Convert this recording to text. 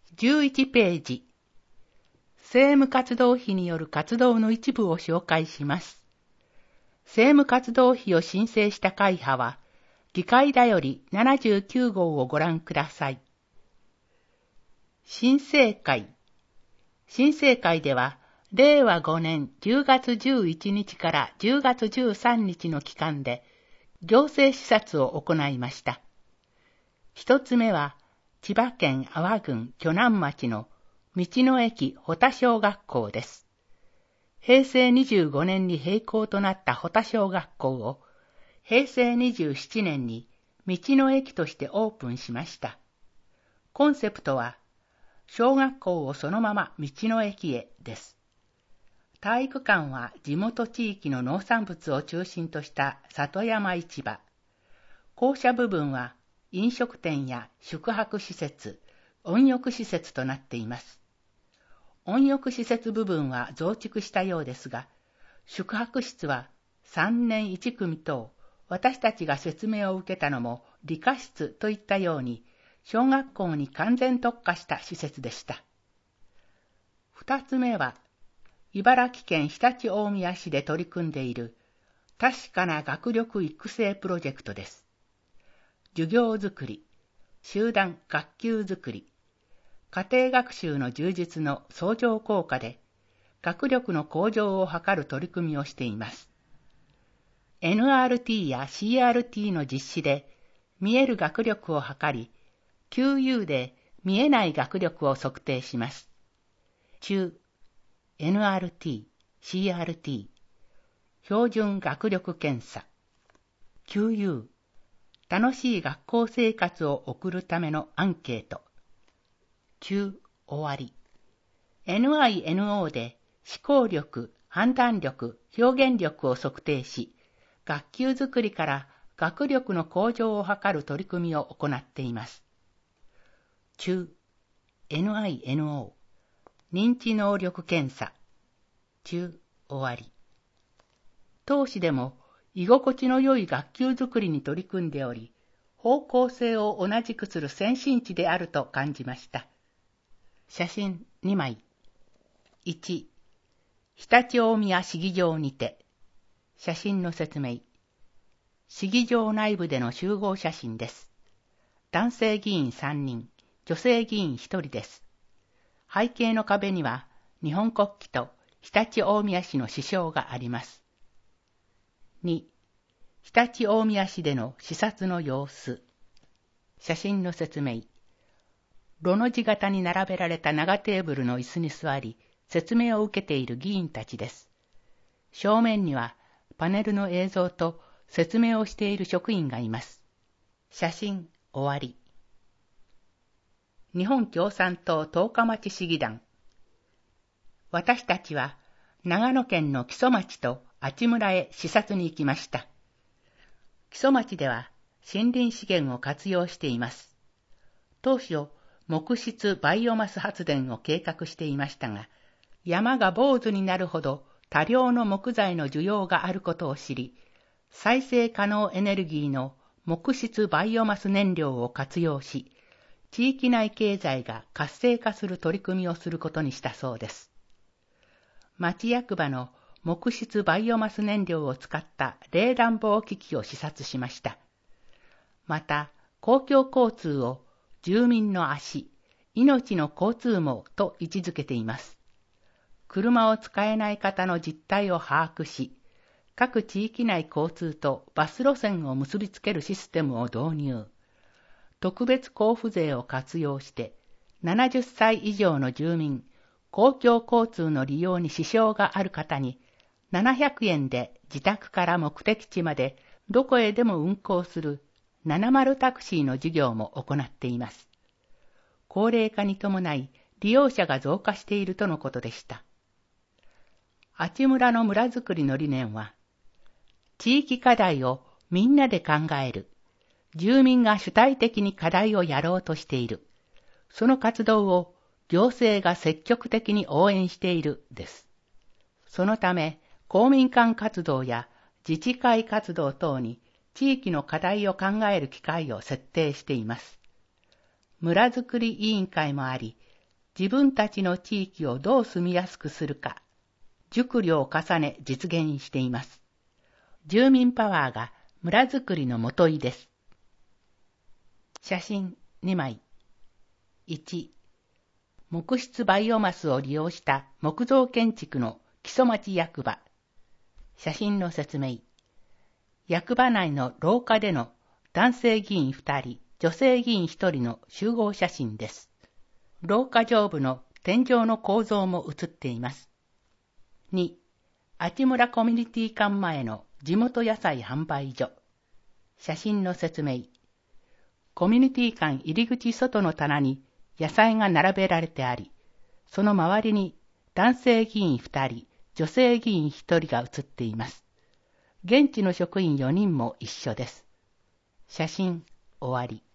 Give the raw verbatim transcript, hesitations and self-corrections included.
じゅういちページ、政務活動費による活動の一部を紹介します。政務活動費を申請した会派は、議会だよりななじゅうきゅうごうをご覧ください。新生会。新生会では、れいわごねんじゅうがつじゅういちにちからじゅうがつじゅうさんにちの期間で、行政視察を行いました。一つ目は、千葉県阿波郡鋸南町の道の駅保田小学校です。へいせいにじゅうごねんに閉校となった保田小学校を、へいせいにじゅうななねんに道の駅としてオープンしました。コンセプトは、小学校をそのまま道の駅へです。体育館は地元地域の農産物を中心とした里山市場。校舎部分は飲食店や宿泊施設、温浴施設となっています。温浴施設部分は増築したようですが、宿泊室はさんねんいちくみと、私たちが説明を受けたのも理科室といったように、小学校に完全特化した施設でした。二つ目は、茨城県常陸大宮市で取り組んでいる確かな学力育成プロジェクトです。授業づくり、集団学級づくり、家庭学習の充実の相乗効果で、学力の向上を図る取り組みをしています。エヌアールティー や シーアールティー の実施で、見える学力を測り、キューユー で見えない学力を測定します。中、エヌアールティー、シーアールティー、標準学力検査。キューユー、楽しい学校生活を送るためのアンケート。中、終わり。エヌアイエヌオー で思考力、判断力、表現力を測定し、学級づくりから学力の向上を図る取り組みを行っています。中、エヌアイエヌオー、認知能力検査。中、終わり。当市でも居心地の良い学級づくりに取り組んでおり、方向性を同じくする先進地であると感じました。写真にまい。いち、常陸大宮市議場にて。写真の説明。市議場内部での集合写真です。男性議員さんにん、女性議員ひとりです。背景の壁には日本国旗と常陸大宮市の市章があります。に、常陸大宮市での視察の様子。写真の説明。ロの字型に並べられた長テーブルの椅子に座り、説明を受けている議員たちです。正面にはパネルの映像と説明をしている職員がいます。写真終わり。日本共産党十日町市議団。私たちは長野県の木曽町と阿智村へ視察に行きました。木曽町では森林資源を活用しています。当初、木質バイオマス発電を計画していましたが、山が坊主になるほど多量の木材の需要があることを知り、再生可能エネルギーの木質バイオマス燃料を活用し、地域内経済が活性化する取り組みをすることにしたそうです。町役場の木質バイオマス燃料を使った冷暖房機器を視察しました。また、公共交通を住民の足、命の交通網と位置づけています。車を使えない方の実態を把握し、各地域内交通とバス路線を結びつけるシステムを導入。特別交付税を活用して、ななじゅっさい以上の住民、公共交通の利用に支障がある方に、ななひゃくえんで自宅から目的地までどこへでも運行するななじゅうタクシーの事業も行っています。高齢化に伴い利用者が増加しているとのことでした。阿智村の村づくりの理念は、地域課題をみんなで考える。住民が主体的に課題をやろうとしている。その活動を行政が積極的に応援しているです。そのため、公民館活動や自治会活動等に地域の課題を考える機会を設定しています。村づくり委員会もあり、 自分たちの地域をどう住みやすくするか、熟慮を重ね実現しています。住民パワーが村づくりのもといです。写真にまい。いち、木質バイオマスを利用した木造建築の木曽町役場。写真の説明。役場内の廊下での男性議員ふたり、女性議員ひとりの集合写真です。廊下上部の天井の構造も写っています。に、あちむらコミュニティ館前の地元野菜販売所。写真の説明。コミュニティ館入り口外の棚に野菜が並べられてあり、その周りに男性議員ふたり、女性議員ひとりが写っています。現地の職員よにんも一緒です。写真終わり。